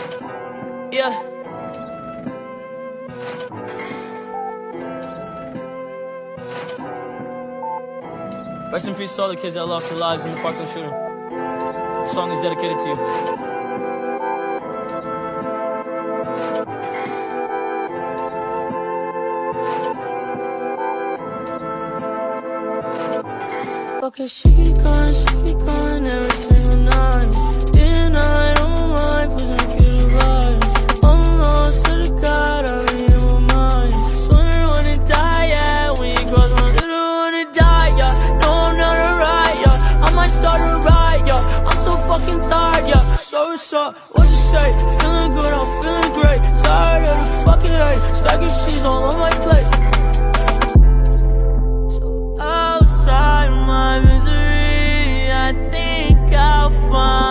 Yeah. Rest in peace to all the kids that lost their lives in the Parkland shooting. This song is dedicated to you. Okay, she keep calling every single night. Day and night on my mind, pushing a cute vibe. I'm lost to the God, I really in my mind. Swear I wanna die, yeah, when you cross my lips. I wanna die, yeah, no I'm not alright, yeah. I might start a riot, yeah, I'm so fucking tired, yeah. So what's up, what you say? Feeling good, I'm feeling great. Tired of the fucking hate, stacking cheese all on my plate. So outside my misery, I think I'll find